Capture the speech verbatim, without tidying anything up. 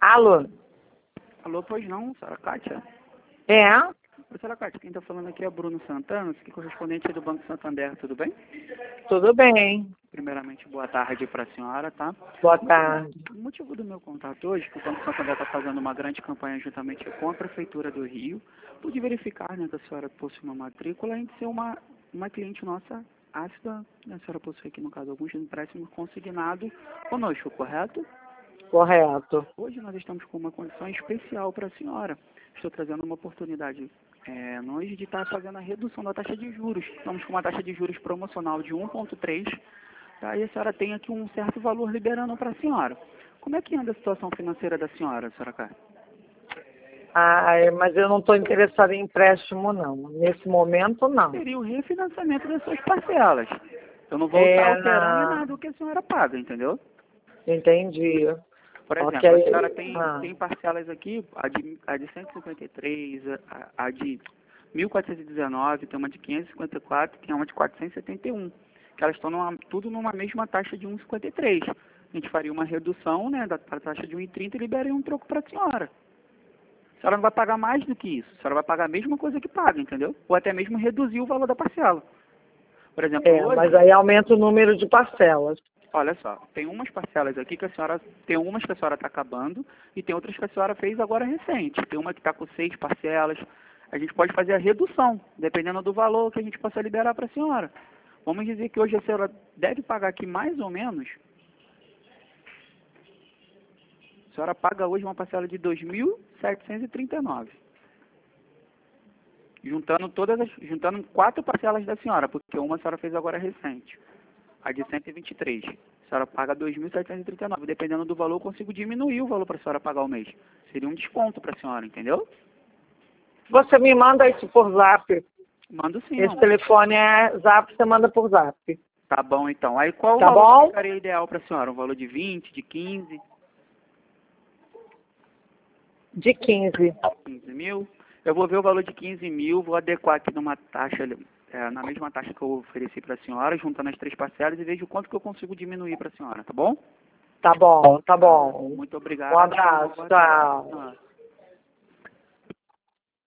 Alô? Alô, pois não, senhora Kátia? É? Oi, senhora Kátia, quem está falando aqui é Bruno Santana, que é correspondente do Banco Santander, tudo bem? Tudo bem. Primeiramente, boa tarde para a senhora, tá? Boa tarde. O motivo do meu contato hoje é que o Banco Santander está fazendo uma grande campanha juntamente com a Prefeitura do Rio, pude verificar, né, que a senhora possui uma matrícula e de ser uma, uma cliente nossa ácida, né, a senhora possui aqui, no caso, alguns empréstimos consignados conosco, correto? Correto. Hoje nós estamos com uma condição especial para a senhora. Estou trazendo uma oportunidade é, nós de estar fazendo a redução da taxa de juros. Estamos com uma taxa de juros promocional de um vírgula três, tá? E a senhora tem aqui um certo valor liberando para a senhora. Como é que anda a situação financeira da senhora, senhora Cátia? Ah, é, mas eu não estou interessada em empréstimo, não. Nesse momento, não. Seria o refinanciamento das suas parcelas. Eu não vou É, estar alterando em na- nada o que a senhora paga, entendeu? Entendi. Por exemplo, Ok. a senhora tem, Ah, tem parcelas aqui, a de, a de cento e cinquenta e três, a, a de mil quatrocentos e dezenove, tem uma de quinhentos e cinquenta e quatro, tem uma de quatrocentos e setenta e um, que elas estão numa, tudo numa mesma taxa de um vírgula cinquenta e três. A gente faria uma redução, né, da pra taxa de um vírgula trinta e liberaria um troco para a senhora. A senhora não vai pagar mais do que isso, a senhora vai pagar a mesma coisa que paga, entendeu? Ou até mesmo reduzir o valor da parcela. Por exemplo, é, hoje, mas aí aumenta o número de parcelas. olha só, tem umas parcelas aqui que a senhora, tem umas que a senhora está acabando e tem outras que a senhora fez agora recente. Tem uma que está com seis parcelas. A gente pode fazer a redução, dependendo do valor que a gente possa liberar para a senhora. Vamos dizer que hoje a senhora deve pagar aqui mais ou menos. A senhora paga hoje uma parcela de dois mil setecentos e trinta e nove. Juntando todas as, juntando quatro parcelas da senhora, porque uma a senhora fez agora recente. A de cento e vinte e três. A senhora paga dois mil setecentos e trinta e nove. Dependendo do valor, eu consigo diminuir o valor para a senhora pagar o mês. Seria um desconto para a senhora, entendeu? Você me manda isso por zap. Mando sim, Esse amor. telefone é zap, você manda por zap. Tá bom, então. Aí qual o Tá valor que bom? ficaria ideal para a senhora? Um valor de vinte, de quinze? De quinze. quinze mil? Eu vou ver o valor de quinze mil, vou adequar aqui numa taxa, é, na mesma taxa que eu ofereci para a senhora, juntando as três parcelas e vejo quanto que eu consigo diminuir para a senhora, tá bom? Tá bom, tá bom. Muito obrigado. Um abraço, Boa tarde. tchau.